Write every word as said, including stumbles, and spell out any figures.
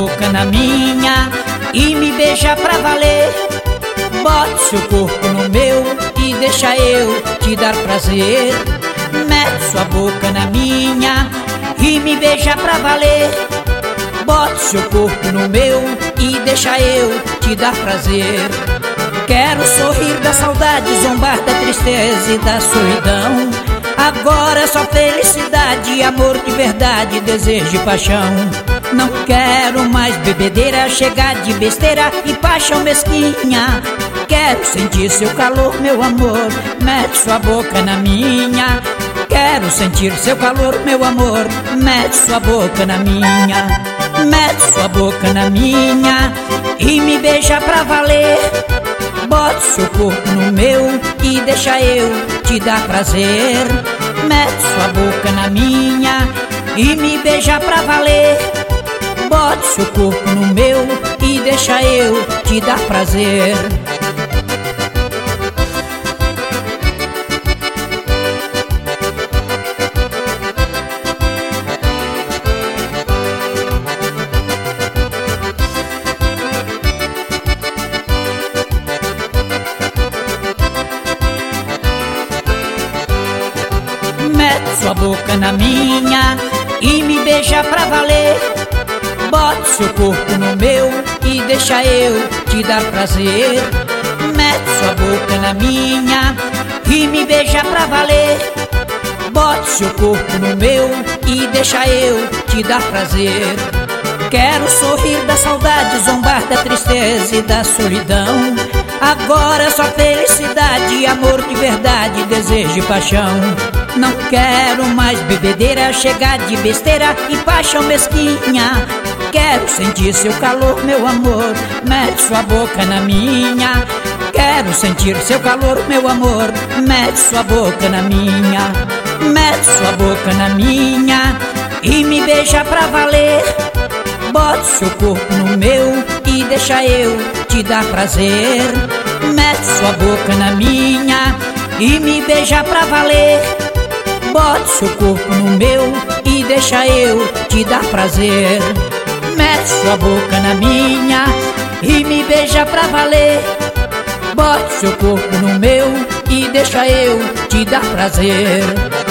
boca na minha e me beija pra valer. Bote seu corpo no meu e deixa eu te dar prazer. Mete sua boca na minha e me beija pra valer. Bote seu corpo no meu e deixa eu te dar prazer. Quero sorrir da saudade, zombar da tristeza e da solidão. Agora é só felicidade, amor de verdade, desejo e paixão. Não quero mais bebedeira, chegar de besteira e paixão mesquinha. Quero sentir seu calor, meu amor, mete sua boca na minha. Quero sentir seu calor, meu amor, mete sua boca na minha. Mete sua boca na minha e me beija pra valer. Bote seu corpo no meu e deixa eu te dar prazer. Mete sua boca na minha e me beija pra valer. Bote seu corpo no meu e deixa eu te dar prazer. Mete sua boca na minha e me beija pra valer. Bote seu corpo no meu e deixa eu te dar prazer. Mete sua boca na minha e me beija pra valer. Bote seu corpo no meu e deixa eu te dar prazer. Quero sorrir da saudade, zombar da tristeza e da solidão. Agora é só felicidade, amor de verdade, desejo e paixão. Não quero mais bebedeira, chegar de besteira e paixão mesquinha. Quero sentir seu calor, meu amor, mete sua boca na minha. Quero sentir seu calor, meu amor, mete sua boca na minha. Mete sua boca na minha e me beija pra valer. Bote seu corpo no meu e deixa eu te dar prazer. Mete sua boca na minha e me beija pra valer. Bote seu corpo no meu e deixa eu te dar prazer. Mete sua boca na minha e me beija pra valer. Bote seu corpo no meu e deixa eu te dar prazer.